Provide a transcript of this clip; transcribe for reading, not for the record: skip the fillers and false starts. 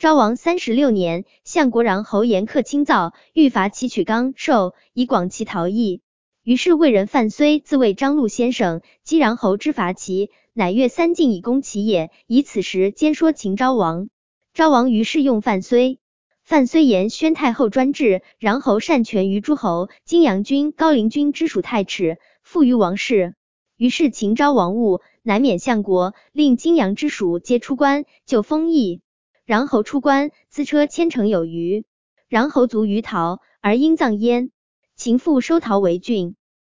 昭王36年，相国穰侯严克轻造，欲伐其取纲授，以广其逃逸。于是魏人范睢自谓张禄先生，击穰侯之伐齐，乃越三晋以攻齐也，以此时兼说秦昭王。昭王于是用范睢。范睢言宣太后专制，穰侯擅权于诸侯，荆阳君、高陵君之属太赤，附于王室。于是秦昭王恶，南免相国，令荆阳之属皆出关，就封邑。穰侯出关，资车千乘有余。穰侯卒于陶，而因葬焉。秦复收陶为郡。